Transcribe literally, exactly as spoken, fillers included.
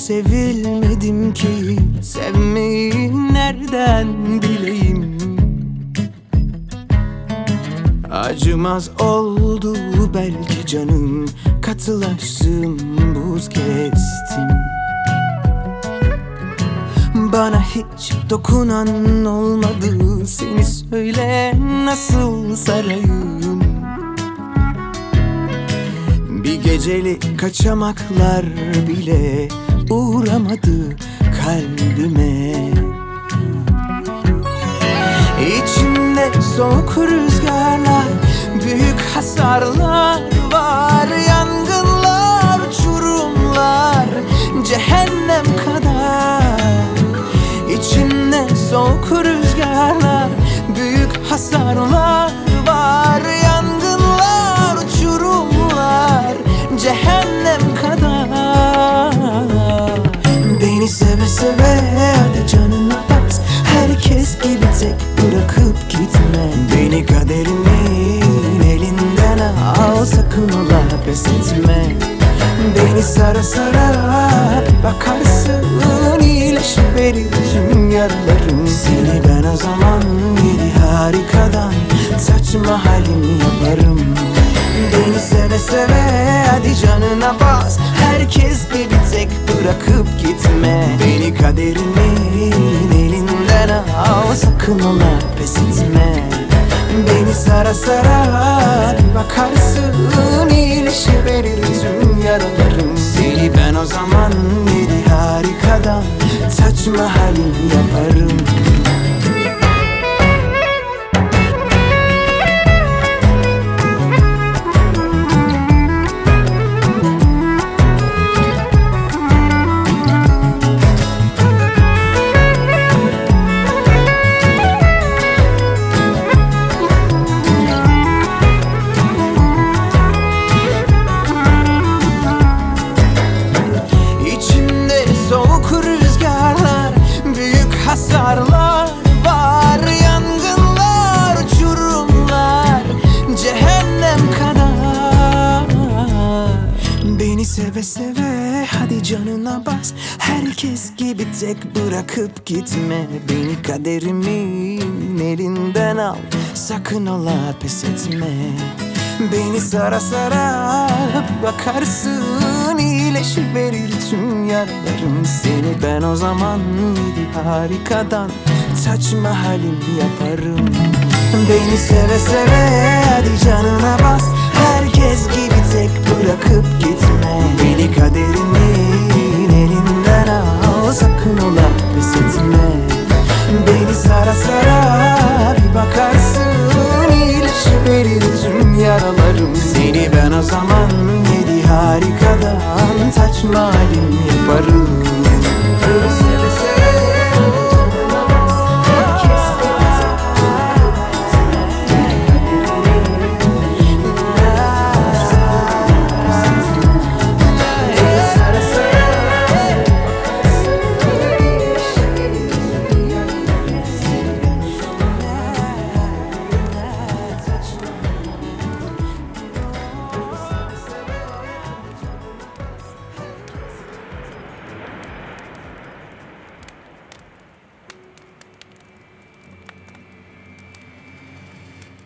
sevilmedim ki sevmeyi nereden bileyim. Acımaz oldu belki canım, katılaştım, buz kestim. Bana hiç dokunan olmadı, seni söyle nasıl sarayım. Bir gecelik kaçamaklar bile uğramadı kalbime. İçimde soğuk rüzgarlar, büyük hasarlar var. Yangınlar, uçurumlar, cehennem kadar. İçimde soğuk rüzgarlar, büyük hasarlar var. Yangınlar, uçurumlar, cehennem kadar. Beni seve seve hadi canına bas, herkes gibi tek bırakıp gitme. Beni kaderimin elinden al, sakın ola pes etme. Beni sara sara bakarsın, iyileşiverir tüm yaralarım. Seni ben o zaman yedi harikadan saçma halimi yaparım. Beni seve seve hadi canına bas, herkes gibi tek bırakıp gitme. Beni kaderimin elinden al, sakın ola pes etme. Beni sara sara bakarsın, iyileşiverir tüm yaralarım. Seni ben o zaman yedi harikadan saçma halim yaparım. Hasarlar var, yangınlar, uçurumlar, cehennem kadar. Beni seve seve hadi canına bas, herkes gibi tek bırakıp gitme. Beni kaderimin elinden al, sakın ola pes etme. Beni sara sara bakarsın, iyileşiverir tüm yaralarım. Seni ben o zaman yedi harikadan saçma halim yaparım. Beni seve seve hadi canına bas, herkes gibi tek bırakıp gitme. Beni kaderimin elinden al, sakın ola pes etme. Beni sara sara bir bakarsın, iyileşiverir tüm yaralarım. Seni ben o zaman yedi harikadan saçma halim yaparım.